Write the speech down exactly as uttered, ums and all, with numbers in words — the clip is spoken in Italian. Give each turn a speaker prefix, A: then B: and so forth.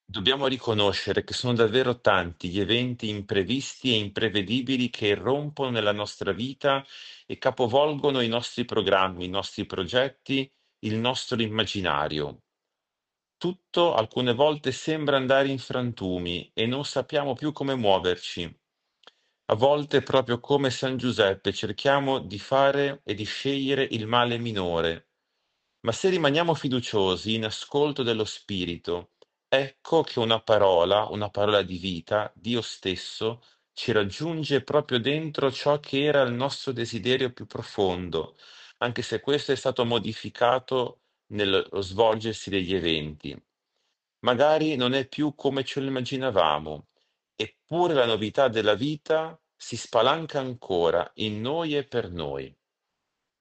A: Dobbiamo riconoscere che sono davvero tanti gli eventi imprevisti e imprevedibili che irrompono nella nostra vita e capovolgono i nostri programmi, i nostri progetti, il nostro immaginario. Tutto alcune volte sembra andare in frantumi e non sappiamo più come muoverci. A volte, proprio come San Giuseppe, cerchiamo di fare e di scegliere il male minore. Ma se rimaniamo fiduciosi in ascolto dello Spirito, ecco che una parola, una parola di vita, Dio stesso, ci raggiunge proprio dentro ciò che era il nostro desiderio più profondo, anche se questo è stato modificato nello svolgersi degli eventi. Magari non è più come ce lo immaginavamo, eppure la novità della vita si spalanca ancora in noi e per noi.